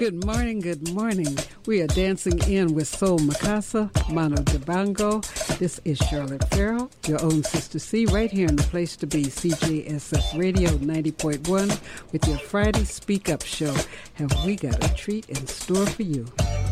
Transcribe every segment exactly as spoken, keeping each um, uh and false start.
Good morning, good morning. We are dancing in with Soul Mikasa, Mano Dibango. This is Charlotte Farrell, your own Sister C, right here in the place to be, C J S F Radio ninety point one, with your Friday Speak Up show. Have we got a treat in store for you?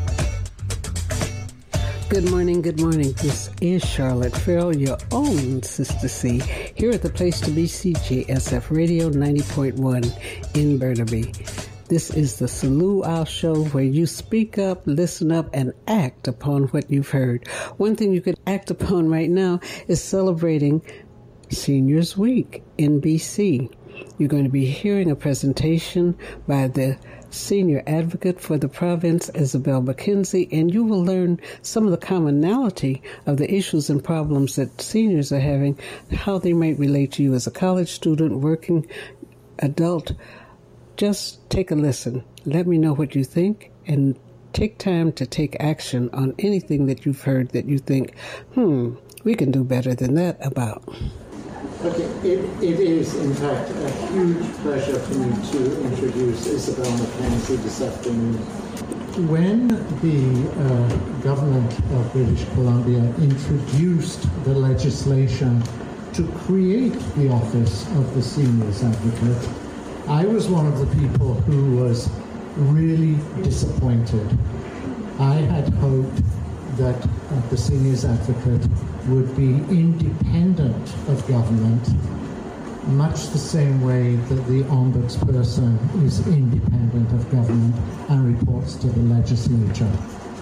Good morning, good morning. This is Charlotte Farrell, your own Sister C, here at the place to be, C J S F Radio ninety point one in Burnaby. This is the Salute Our Show, where you speak up, listen up, and act upon what you've heard. One thing you could act upon right now is celebrating Seniors Week in B C. You're going to be hearing a presentation by the Senior Advocate for the province, Isabel McKenzie, and you will learn some of the commonality of the issues and problems that seniors are having, how they might relate to you as a college student, working adult. Just take a listen. Let me know what you think, and take time to take action on anything that you've heard that you think, hmm, we can do better than that about. Okay, it, it is, in fact, a huge pleasure for me to introduce Isabel McKenzie this afternoon. When the uh, government of British Columbia introduced the legislation to create the office of the Seniors Advocate, I was one of the people who was really disappointed. I had hoped that uh, the Seniors Advocate would be independent of government, much the same way that the Ombudsperson is independent of government and reports to the legislature.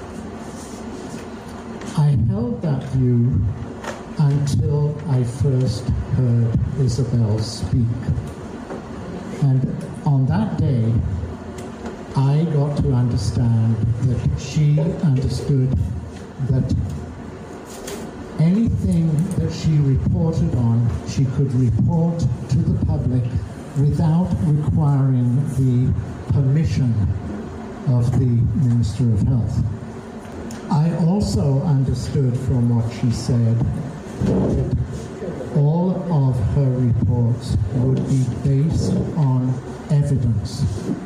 I held that view until I first heard Isabel speak. And on that day, I got to understand that she understood that anything that she reported on, she could report to the public without requiring the permission of the Minister of Health. I also understood from what she said that all of her reports would be based on evidence.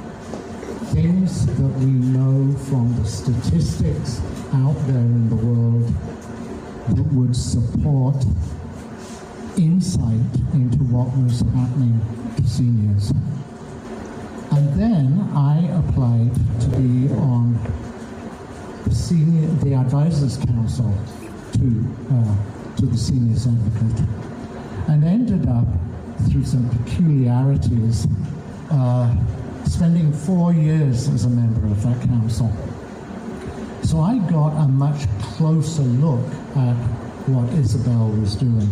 Things that we know from the statistics out there in the world that would support insight into what was happening to seniors. And then I applied to be on the senior, the Advisors Council to uh, to the Seniors Advocate, and ended up, through some peculiarities, uh, spending four years as a member of that council. So I got a much closer look at what Isabel was doing.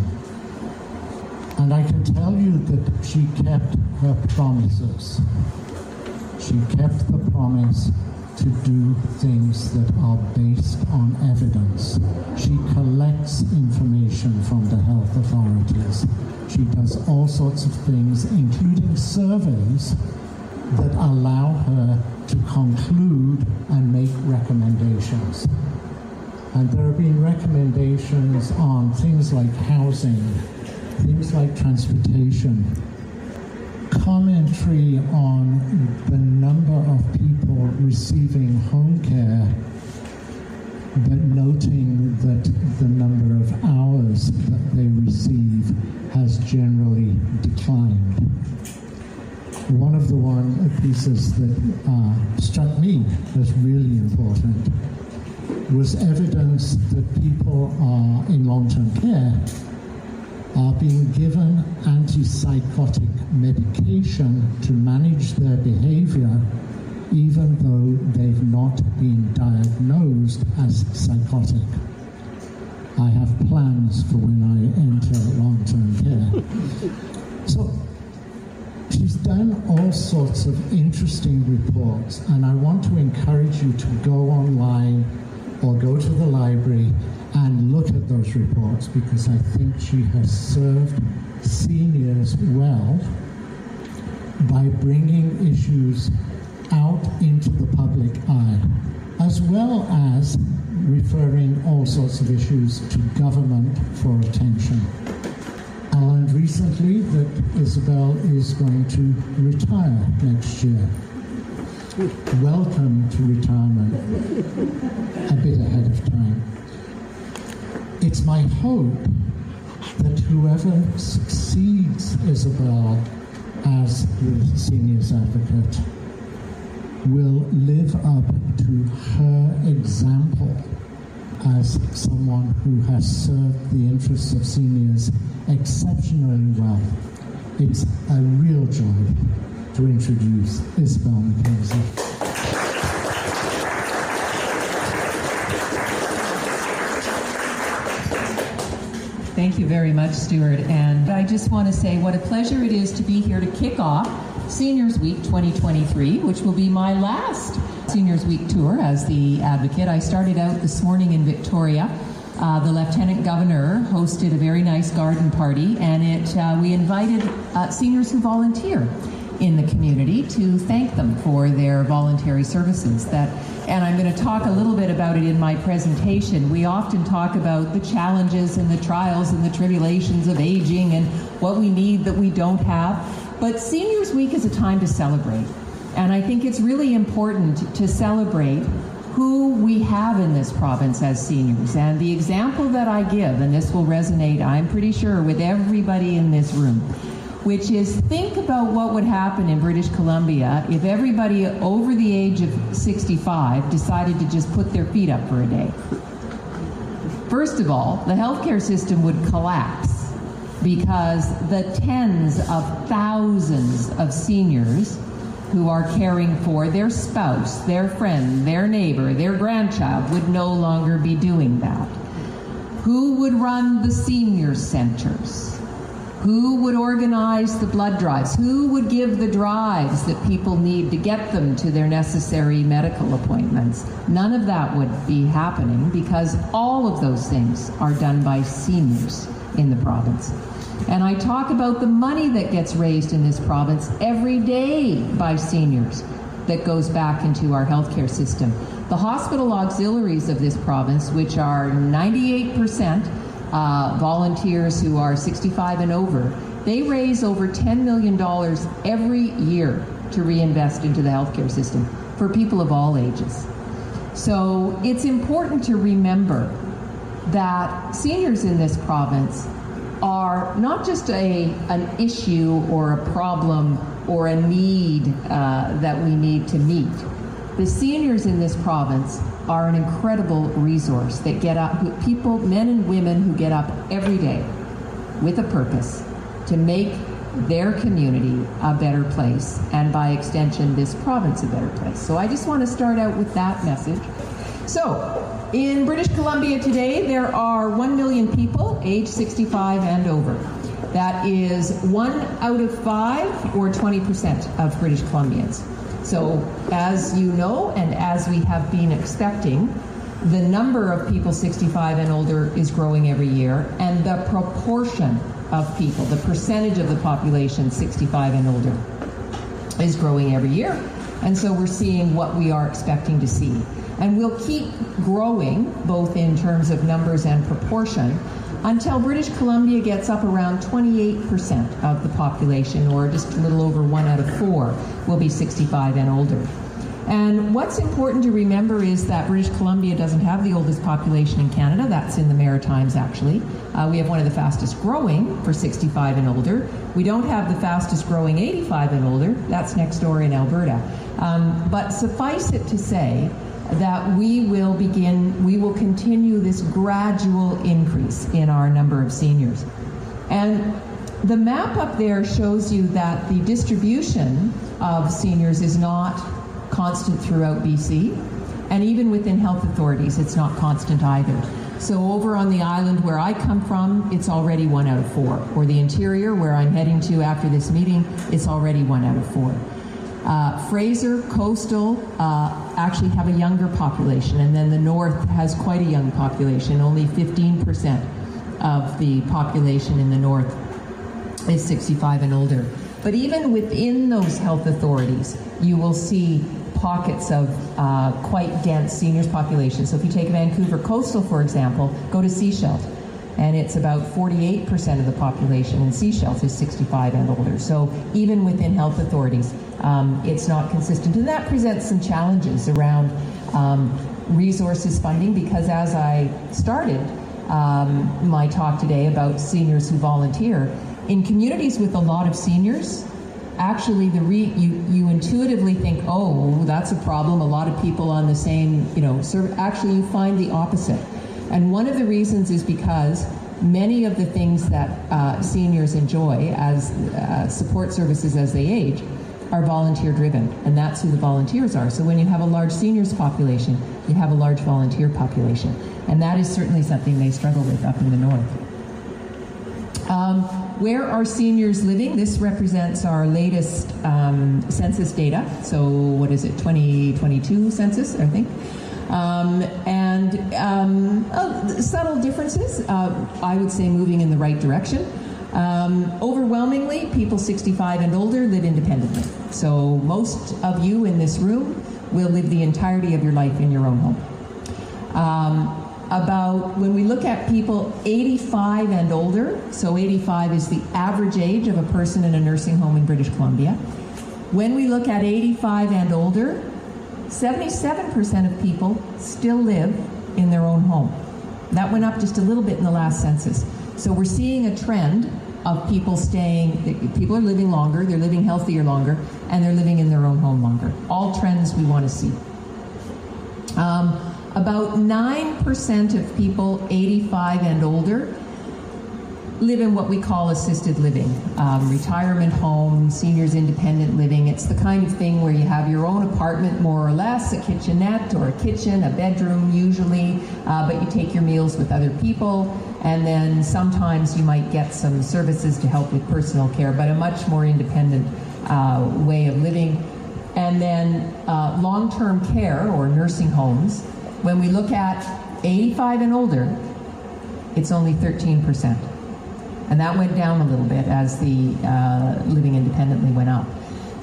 And I can tell you that she kept her promises. She kept the promise to do things that are based on evidence. She collects information from the health authorities. She does all sorts of things, including surveys that allow her to conclude and make recommendations. And there have been recommendations on things like housing, things like transportation, commentary on the number of people receiving home care, but noting that the number of hours that they receive has generally declined. One of the one pieces that uh, struck me as really important was evidence that people are in long-term care are being given antipsychotic medication to manage their behavior, even though they've not been diagnosed as psychotic. I have plans for when I enter long-term care. So she's done all sorts of interesting reports, and I want to encourage you to go online or go to the library and look at those reports, because I think she has served seniors well by bringing issues out into the public eye, as well as referring all sorts of issues to government for attention. I learned recently that Isabel is going to retire next year. welcome to retirement a bit ahead of time. It's my hope that whoever succeeds Isabel as the seniors advocate will live up to her example as someone who has served the interests of seniors exceptionally well. It's a real joy to introduce Isabel Mackenzie. Thank you very much, Stuart. And I just want to say what a pleasure it is to be here to kick off Seniors Week twenty twenty-three, which will be my last Seniors Week tour as the advocate. I started out this morning in Victoria. Uh, the Lieutenant Governor hosted a very nice garden party, and it uh, we invited uh, seniors who volunteer in the community to thank them for their voluntary services. That, and I'm going to talk a little bit about it in my presentation. We often talk about the challenges and the trials and the tribulations of aging and what we need that we don't have. But Seniors Week is a time to celebrate. And I think it's really important to celebrate who we have in this province as seniors. And the example that I give, and this will resonate, I'm pretty sure, with everybody in this room, which is think about what would happen in British Columbia if everybody over the age of sixty-five decided to just put their feet up for a day. First of all, the healthcare system would collapse because the tens of thousands of seniors who are caring for their spouse, their friend, their neighbor, their grandchild would no longer be doing that. Who would run the senior centers? Who would organize the blood drives? Who would give the drives that people need to get them to their necessary medical appointments? None of that would be happening because all of those things are done by seniors in the province. And I talk about the money that gets raised in this province every day by seniors that goes back into our healthcare system. The hospital auxiliaries of this province, which are ninety-eight percent uh, volunteers who are sixty-five and over, they raise over ten million dollars every year to reinvest into the healthcare system for people of all ages. So it's important to remember that seniors in this province are not just a an issue or a problem or a need uh, that we need to meet. The seniors in this province are an incredible resource that get up, who, people, men and women who get up every day with a purpose to make their community a better place, and by extension, this province a better place. So I just want to start out with that message. So, in British Columbia today, there are one million people age sixty-five and over. That is one out of five, or twenty percent of British Columbians. So, as you know, and as we have been expecting, the number of people sixty-five and older is growing every year, and the proportion of people, the percentage of the population sixty-five and older, is growing every year. And so we're seeing what we are expecting to see. And we'll keep growing, both in terms of numbers and proportion, until British Columbia gets up around twenty-eight percent of the population, or just a little over one out of four, will be sixty-five and older. And what's important to remember is that British Columbia doesn't have the oldest population in Canada. That's in the Maritimes, actually. Uh, we have one of the fastest growing for sixty-five and older. We don't have the fastest growing eighty-five and older. That's next door in Alberta. Um, but suffice it to say that we will begin, we will continue this gradual increase in our number of seniors. And the map up there shows you that the distribution of seniors is not constant throughout B C, and even within health authorities, it's not constant either. So over on the island where I come from, it's already one out of four. Or the interior, where I'm heading to after this meeting, it's already one out of four. Uh, Fraser, coastal, uh, actually have a younger population, and then the north has quite a young population. Only fifteen percent of the population in the north is sixty-five and older. But even within those health authorities, you will see pockets of uh, quite dense seniors population. So if you take Vancouver coastal, for example, go to Sechelt. and it's about forty-eight percent of the population in Seychelles is sixty-five and older. So even within health authorities, um, it's not consistent. And that presents some challenges around um, resources funding, because as I started um, my talk today about seniors who volunteer, in communities with a lot of seniors, actually the re, you, you intuitively think, oh, that's a problem, a lot of people on the same, you know, serv- actually you find the opposite. And one of the reasons is because many of the things that uh, seniors enjoy as uh, support services as they age are volunteer driven, and that's who the volunteers are. So when you have a large seniors population, you have a large volunteer population, and that is certainly something they struggle with up in the north. Um, where are seniors living? This represents our latest um, census data. So what is it, twenty twenty-two census, I think. Um, and um, oh, subtle differences, uh, I would say moving in the right direction. Um, overwhelmingly, people sixty-five and older live independently. So most of you in this room will live the entirety of your life in your own home. Um, about, when we look at people eighty-five and older, so eighty-five is the average age of a person in a nursing home in British Columbia. When we look at eighty-five and older, seventy-seven percent of people still live in their own home. That went up just a little bit in the last census. So we're seeing a trend of people staying, people are living longer, they're living healthier longer, and they're living in their own home longer. All trends we want to see. Um, about nine percent of people eighty-five and older live in what we call assisted living, um, retirement home, seniors independent living. It's the kind of thing where you have your own apartment, more or less, a kitchenette or a kitchen, a bedroom usually, uh, but you take your meals with other people, and then sometimes you might get some services to help with personal care, but a much more independent uh, way of living. And then uh, long-term care or nursing homes, when we look at eighty-five and older, it's only thirteen percent. And that went down a little bit as the uh, living independently went up.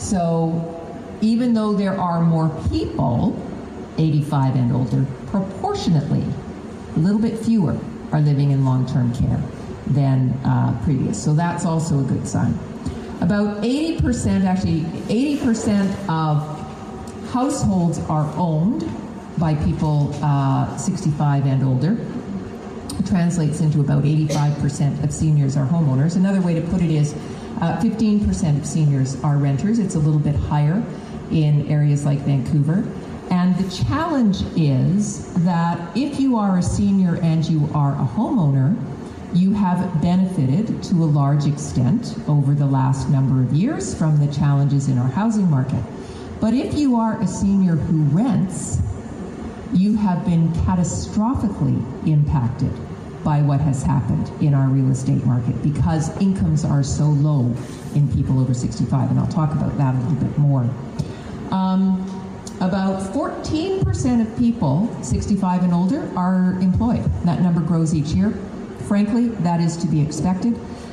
So even though there are more people, eighty-five and older, proportionately, a little bit fewer are living in long-term care than uh, previous. So that's also a good sign. About eighty percent, actually eighty percent of households are owned by people uh, sixty-five and older. Translates into about eighty-five percent of seniors are homeowners. Another way to put it is uh, fifteen percent of seniors are renters. It's a little bit higher in areas like Vancouver. And the challenge is that if you are a senior and you are a homeowner, you have benefited to a large extent over the last number of years from the challenges in our housing market. But if you are a senior who rents, you have been catastrophically impacted by what has happened in our real estate market because incomes are so low in people over sixty-five, and I'll talk about that a little bit more. Um, about fourteen percent of people sixty-five and older are employed. That number grows each year. Frankly, that is to be expected.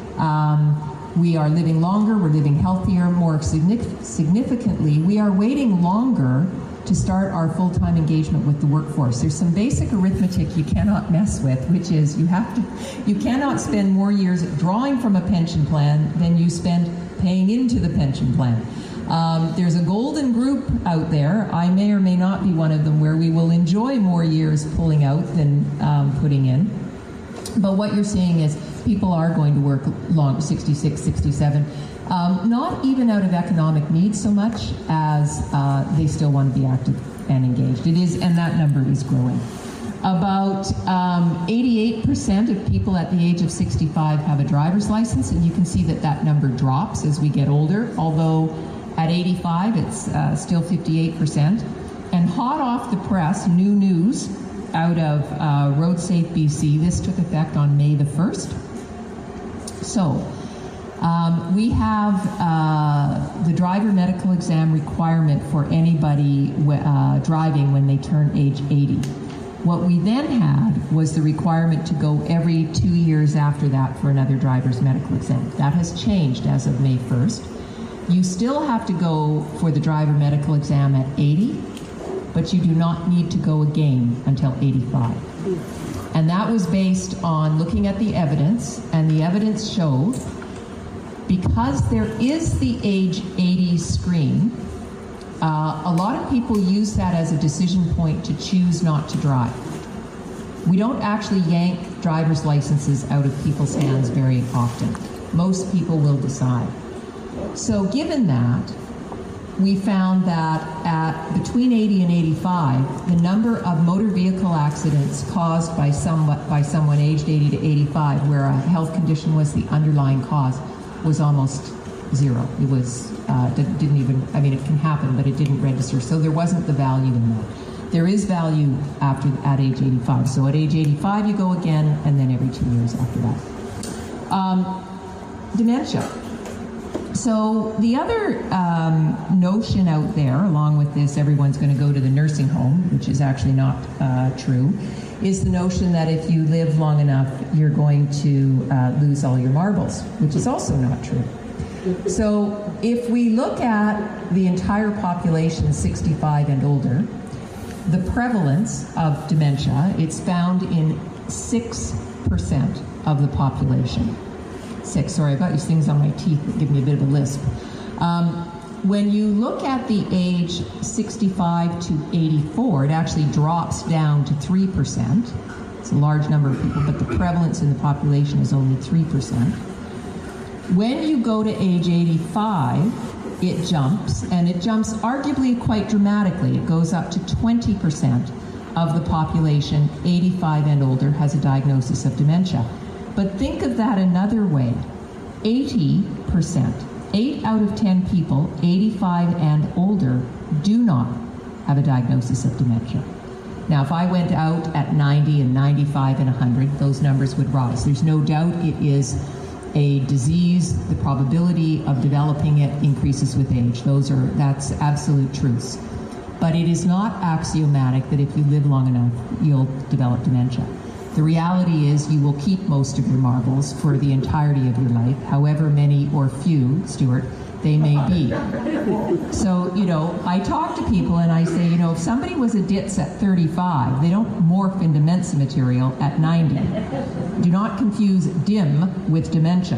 Um, we are living longer, we're living healthier, more signific- significantly, we are waiting longer to start our full-time engagement with the workforce. There's some basic arithmetic you cannot mess with, which is you have to, you cannot spend more years drawing from a pension plan than you spend paying into the pension plan. Um, there's a golden group out there, I may or may not be one of them, where we will enjoy more years pulling out than um, putting in. But what you're seeing is people are going to work long, sixty-six, sixty-seven, um, not even out of economic need so much as uh, they still want to be active and engaged. It is, and that number is growing. About um, eighty-eight percent of people at the age of sixty-five have a driver's license, and you can see that that number drops as we get older, although at eighty-five it's uh, still fifty-eight percent. And hot off the press, new news out of uh, Road Safe B C. This took effect on May the first. So um, we have uh, the driver medical exam requirement for anybody w- uh, driving when they turn age eighty. What we then had was the requirement to go every two years after that for another driver's medical exam. That has changed as of May first. You still have to go for the driver medical exam at eighty, but you do not need to go again until eighty-five. And that was based on looking at the evidence, and the evidence showed because there is the age eighty screen, uh, a lot of people use that as a decision point to choose not to drive. We don't actually yank driver's licenses out of people's hands very often. Most people will decide. So given that, we found that at between eighty and eighty-five, the number of motor vehicle accidents caused by, some, by someone aged eighty to eighty-five, where a health condition was the underlying cause, was almost zero. It was, uh, didn't even, I mean, it can happen, but it didn't register. So there wasn't the value in that. There is value after at age eighty-five. So at age eighty-five, you go again, and then every two years after that. Um, dementia. So the other um, notion out there, along with this, everyone's going to go to the nursing home, which is actually not uh, true, is the notion that if you live long enough, you're going to uh, lose all your marbles, which is also not true. So if we look at the entire population, sixty-five and older, the prevalence of dementia, it's found in six percent of the population. Six, sorry, I've got these things on my teeth that give me a bit of a lisp. Um, when you look at the age sixty-five to eighty-four, it actually drops down to three percent. It's a large number of people, but the prevalence in the population is only three percent. When you go to age eighty-five, it jumps, and it jumps arguably quite dramatically. It goes up to twenty percent of the population, eighty-five and older, has a diagnosis of dementia. But think of that another way. eighty percent, eight out of ten people, eighty-five and older, do not have a diagnosis of dementia. Now, if I went out at ninety and ninety-five and one hundred, those numbers would rise. There's no doubt it is a disease. The probability of developing it increases with age. Those are, that's absolute truths. But it is not axiomatic that if you live long enough, you'll develop dementia. The reality is you will keep most of your marbles for the entirety of your life, however many or few, Stuart, they may be. So, you know, I talk to people and I say, you know, if somebody was a ditz at thirty-five, they don't morph into Mensa material at ninety. Do not confuse dim with dementia.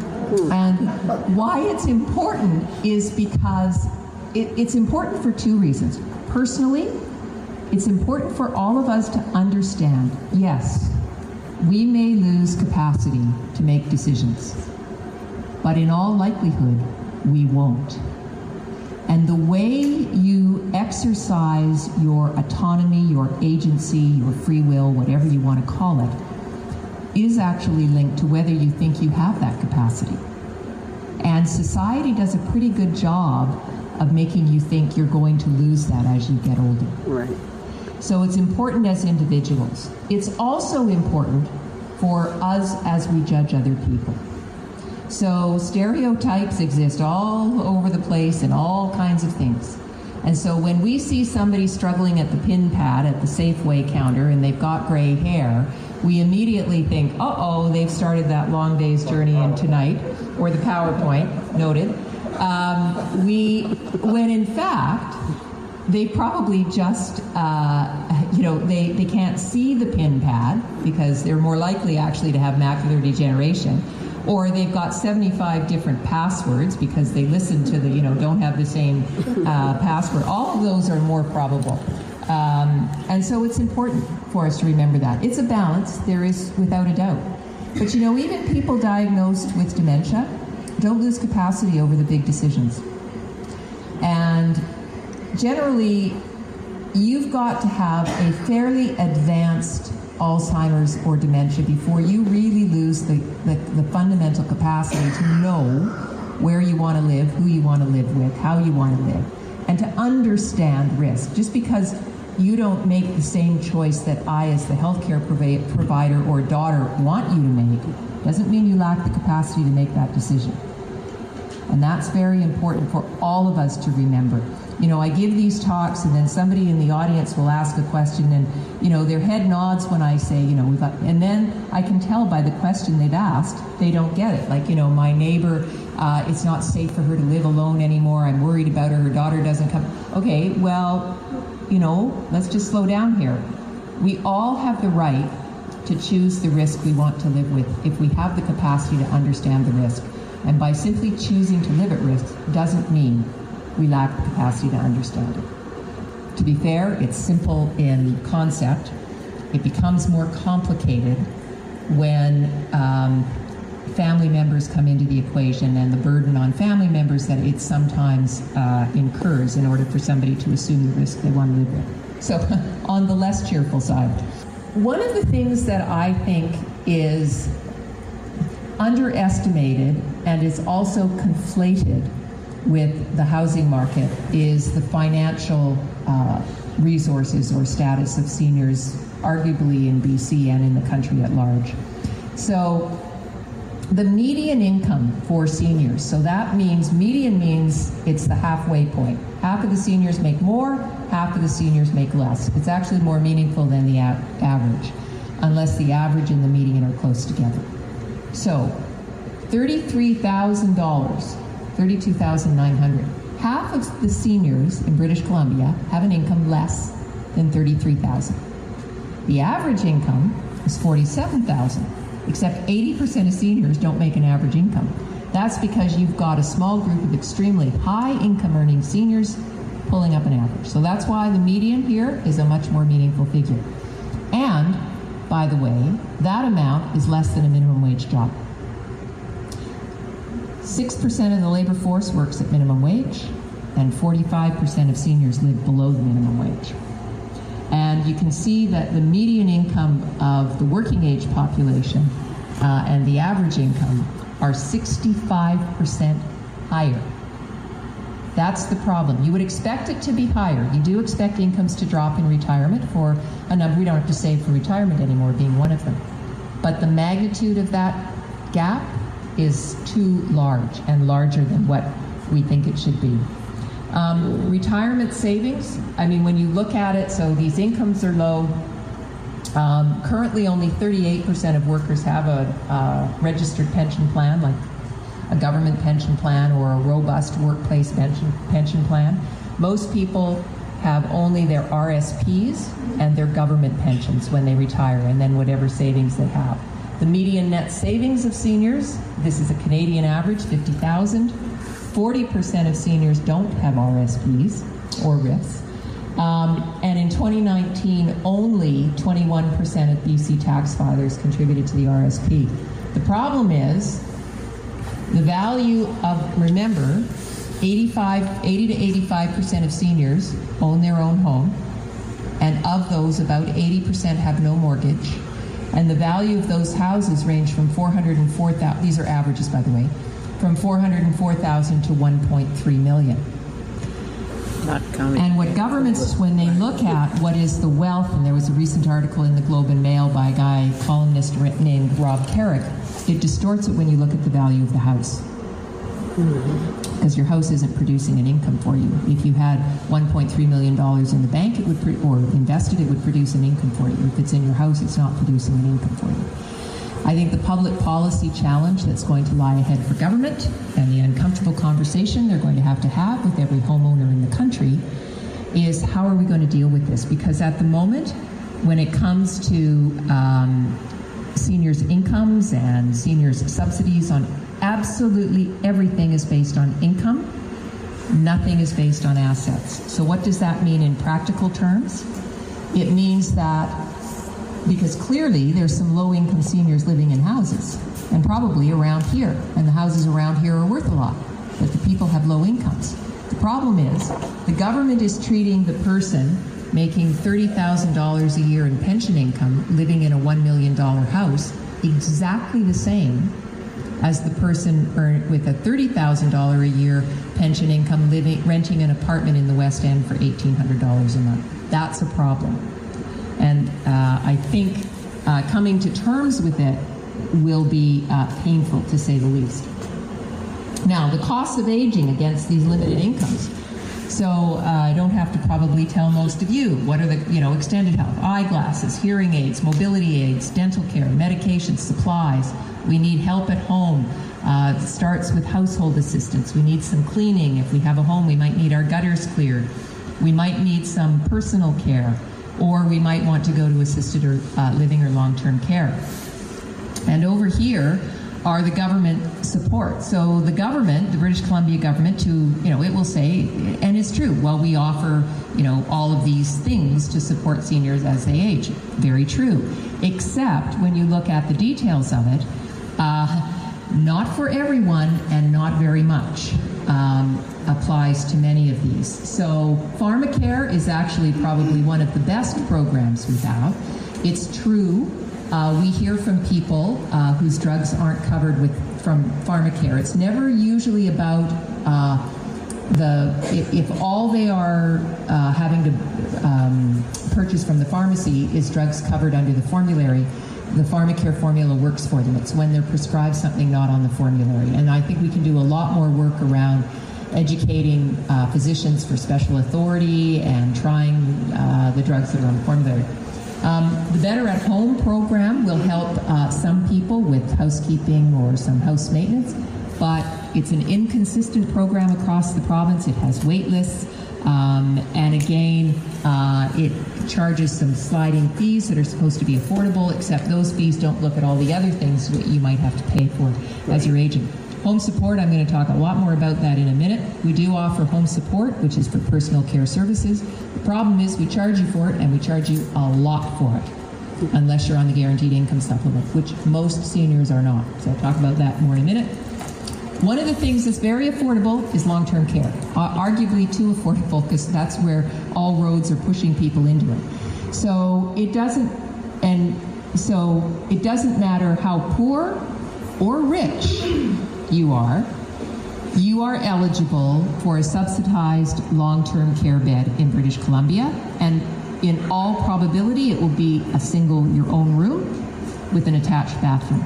And why it's important is because it, it's important for two reasons. Personally, it's important for all of us to understand, yes, we may lose capacity to make decisions, but in all likelihood, we won't. And the way you exercise your autonomy, your agency, your free will, whatever you want to call it, is actually linked to whether you think you have that capacity. And society does a pretty good job of making you think you're going to lose that as you get older. Right. So it's important as individuals. It's also important for us as we judge other people. So stereotypes exist all over the place in all kinds of things. And so when we see somebody struggling at the pin pad at the Safeway counter and they've got gray hair, we immediately think, uh-oh, they've started that long day's journey in tonight, or the PowerPoint, noted. Um, we, when in fact, they probably just, uh, you know, they, they can't see the pin pad because they're more likely actually to have macular degeneration. Or they've got seventy-five different passwords because they listen to the, you know, don't have the same uh, password. All of those are more probable. Um, and so it's important for us to remember that. It's a balance, there is without a doubt. But you know, even people diagnosed with dementia don't lose capacity over the big decisions. And generally, you've got to have a fairly advanced Alzheimer's or dementia before you really lose the, the, the fundamental capacity to know where you want to live, who you want to live with, how you want to live, and to understand risk. Just because you don't make the same choice that I, as the healthcare provi- provider or daughter, want you to make, doesn't mean you lack the capacity to make that decision. And that's very important for all of us to remember. You know, I give these talks and then somebody in the audience will ask a question and, you know, their head nods when I say, you know, we've got, and then I can tell by the question they've asked, they don't get it. Like, you know, my neighbor, uh, it's not safe for her to live alone anymore. I'm worried about her. Her daughter doesn't come. Okay, well, you know, let's just slow down here. We all have the right to choose the risk we want to live with if we have the capacity to understand the risk. And by simply choosing to live at risk doesn't mean we lack the capacity to understand it. To be fair, it's simple in concept. It becomes more complicated when um, family members come into the equation and the burden on family members that it sometimes uh, incurs in order for somebody to assume the risk they want to live with. So on the less cheerful side, one of the things that I think is underestimated and is also conflated with the housing market is the financial uh, resources or status of seniors, arguably in B C and in the country at large. So the median income for seniors, so that means, median means it's the halfway point. Half of the seniors make more, half of the seniors make less. It's actually more meaningful than the a- average, unless the average and the median are close together. So thirty-three thousand dollars, thirty-two thousand nine hundred dollars. Half of the seniors in British Columbia have an income less than thirty-three thousand dollars. The average income is forty-seven thousand dollars, except eighty percent of seniors don't make an average income. That's because you've got a small group of extremely high income earning seniors pulling up an average. So that's why the median here is a much more meaningful figure. And, by the way, that amount is less than a minimum wage job. six percent of the labor force works at minimum wage, and forty-five percent of seniors live below the minimum wage. And you can see that the median income of the working age population uh, and the average income are sixty-five percent higher. That's the problem. You would expect it to be higher. You do expect incomes to drop in retirement for a number. We don't have to save for retirement anymore, being one of them. But the magnitude of that gap is too large and larger than what we think it should be. Um, retirement savings, I mean, when you look at it, so these incomes are low. Um, currently, only thirty-eight percent of workers have a uh, registered pension plan, like a government pension plan or a robust workplace pension, pension plan. Most people have only their R S Ps and their government pensions when they retire, and then whatever savings they have. The median net savings of seniors, this is a Canadian average, fifty thousand dollars. forty percent of seniors don't have R S Ps or R I Fs. Um, and in twenty nineteen, only twenty-one percent of B C tax filers contributed to the R S P. The problem is the value of, remember, eighty-five, eighty to eighty-five percent of seniors own their own home, and of those, about eighty percent have no mortgage. And the value of those houses range from four hundred four thousand dollars, these are averages, by the way, from four hundred four thousand dollars to one point three million dollars. Not counting. And what governments, when they look at what is the wealth, and there was a recent article in the Globe and Mail by a guy, columnist named Rob Carrick, it distorts it when you look at the value of the house. Because your house isn't producing an income for you. If you had one point three million dollars in the bank, it would pro- or invested, it would produce an income for you. If it's in your house, it's not producing an income for you. I think the public policy challenge that's going to lie ahead for government, and the uncomfortable conversation they're going to have to have with every homeowner in the country, is how are we going to deal with this? Because at the moment, when it comes to um, seniors' incomes and seniors' subsidies on absolutely everything is based on income, nothing is based on assets. So what does that mean in practical terms? It means that, because clearly there's some low-income seniors living in houses, and probably around here, and the houses around here are worth a lot, but the people have low incomes. The problem is the government is treating the person making thirty thousand dollars a year in pension income living in a one million dollars house exactly the same as the person earn, with a thirty thousand dollars a year pension income living renting an apartment in the West End for eighteen hundred dollars a month. That's a problem. And uh, I think uh, coming to terms with it will be uh, painful, to say the least. Now, the cost of aging against these limited incomes. So uh, I don't have to probably tell most of you what are the, you know, extended health, eyeglasses, hearing aids, mobility aids, dental care, medications, supplies. We need help at home. Uh, it starts with household assistance. We need some cleaning. If we have a home, we might need our gutters cleared. We might need some personal care. or we might want to go to assisted or uh, living or long-term care. And over here are the government support. So the government, the British Columbia government, to, you know, it will say, and it's true, well, we offer, you know, all of these things to support seniors as they age. Very true. Except when you look at the details of it, uh, not for everyone and not very much um, applies to many of these. So PharmaCare is actually probably one of the best programs we have. It's true, uh, we hear from people uh, whose drugs aren't covered with from PharmaCare. It's never usually about uh, the if, if all they are uh, having to um, purchase from the pharmacy is drugs covered under the formulary. The PharmaCare formula works for them. It's when they're prescribed something not on the formulary. And I think we can do a lot more work around educating uh, physicians for special authority and trying uh, the drugs that are on the formulary. Um, the Better at Home program will help uh, some people with housekeeping or some house maintenance, but it's an inconsistent program across the province. It has wait lists. Um, and again, uh, it charges some sliding fees that are supposed to be affordable, except those fees don't look at all the other things that you might have to pay for as you're aging. Home support, I'm going to talk a lot more about that in a minute. We do offer home support, which is for personal care services. The problem is we charge you for it, and we charge you a lot for it, unless you're on the guaranteed income supplement, which most seniors are not. So I'll talk about that more in a minute. One of the things that's very affordable is long-term care, uh, arguably too affordable, because that's where all roads are pushing people into it. So it doesn't, and so it doesn't matter how poor or rich you are, you are eligible for a subsidized long-term care bed in British Columbia, and in all probability it will be a single, your own room with an attached bathroom.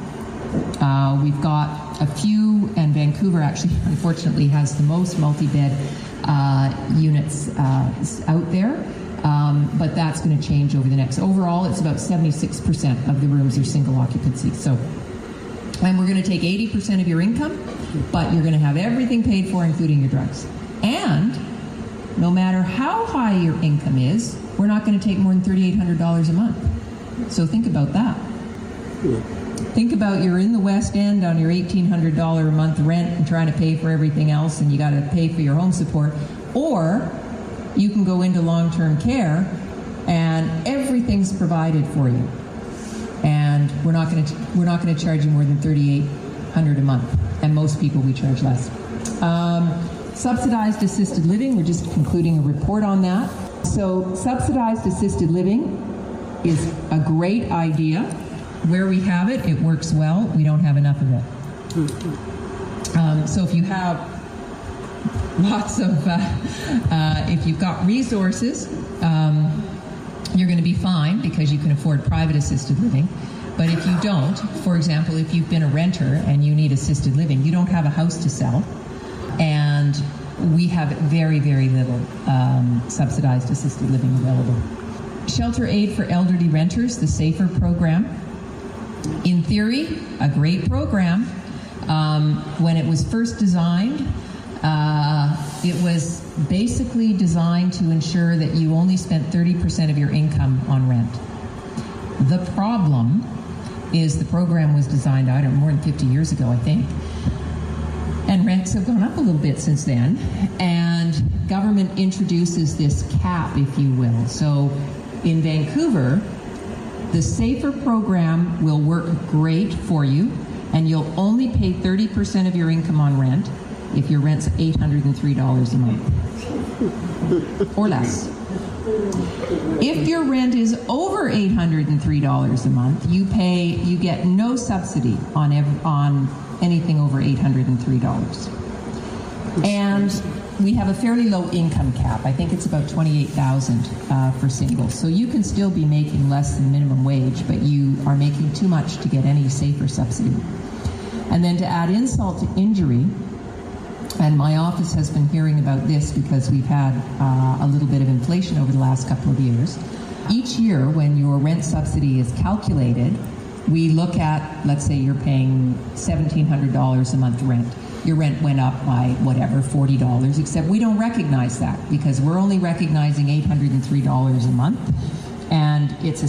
Uh, we've got a few, and Vancouver actually, unfortunately, has the most multi-bed uh, units uh, out there, um, but that's going to change over the next. Overall, it's about seventy-six percent of the rooms are single occupancy. So, and we're going to take eighty percent of your income, but you're going to have everything paid for, including your drugs. And no matter how high your income is, we're not going to take more than three thousand eight hundred dollars a month. So think about that. Think about you're in the West End on your eighteen hundred dollars a month rent and trying to pay for everything else, and you got to pay for your home support. Or you can go into long-term care and everything's provided for you. And we're not going to we're not going to charge you more than three thousand eight hundred dollars a month. And most people we charge less. Um, subsidized assisted living, we're just concluding a report on that. So subsidized assisted living is a great idea. Where we have it, it works well. We don't have enough of it. Um, so if you have lots of, uh, uh, if you've got resources, um, you're going to be fine because you can afford private assisted living. But if you don't, for example, if you've been a renter and you need assisted living, you don't have a house to sell, and we have very, very little um, subsidized assisted living available. Shelter Aid for Elderly Renters, the SAFER program. In theory, a great program. Um, when it was first designed, uh, it was basically designed to ensure that you only spent thirty percent of your income on rent. The problem is the program was designed, I don't know, more than fifty years ago, I think. And rents have gone up a little bit since then. And government introduces this cap, if you will. So in Vancouver, the SAFER program will work great for you, and you'll only pay thirty percent of your income on rent if your rent's eight hundred three dollars a month or less. If your rent is over eight hundred three dollars a month, you pay, you get no subsidy on ev- on anything over eight hundred three dollars. And we have a fairly low income cap. I think it's about twenty-eight thousand dollars uh, for singles. So you can still be making less than minimum wage, but you are making too much to get any SAFER subsidy. And then to add insult to injury, and my office has been hearing about this because we've had uh, a little bit of inflation over the last couple of years. Each year when your rent subsidy is calculated, we look at, let's say you're paying seventeen hundred dollars a month rent. Your rent went up by whatever, forty dollars, except we don't recognize that because we're only recognizing eight hundred three dollars a month. and it's a